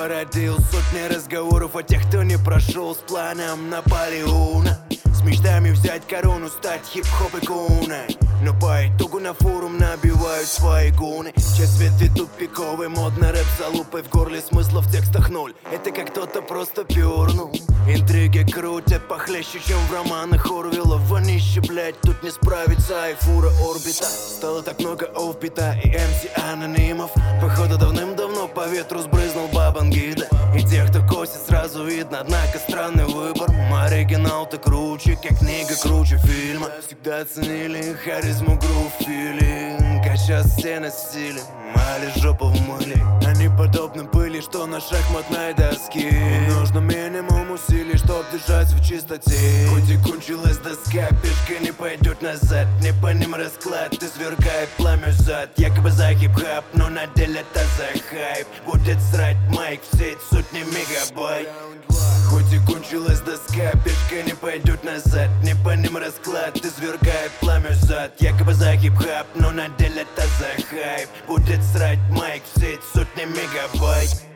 породил сотни разговоров о тех, кто не прошел с планом Наполеона, с мечтами взять корону, стать хип-хоп иконой. Но по итогу на форум набивают свои гуны. Часть ветви тупиковый, модный рэп залупой в горле, смысла в текстах ноль. Это как кто-то просто пернул. Интриги крутят похлеще, чем в романах Орвелла. Вонище, блять, тут не справится айфура орбита. Стало так много офбита и МС анонимов. Походу давным-давно по ветру сбрызнул Бабангида. И тех, кто косит, сразу видно, однако странный выбор. Оригинал-то круче, как книга круче фильма. Всегда ценили харизму, грув, филинг. А сейчас все на стиле, мали жопу в мыле. Они подобны пыли, что на шахматной доске. И нужно минимум усилий, чтоб держаться в чистоте. Хоть и кончилась доска, пешка не пойдет назад. Не по ним расклад, извергает пламя зад. Якобы за хип-хап, но на деле это за хайп. Будет срать майк в сеть сотни мегабайт. Хоть и кончилась доска, пешка не пойдет назад. Не по ним расклад, извергает пламя зад. Якобы за хип-хап, но на деле это за хайп. Будет срать майк в сеть сотни мегабайт.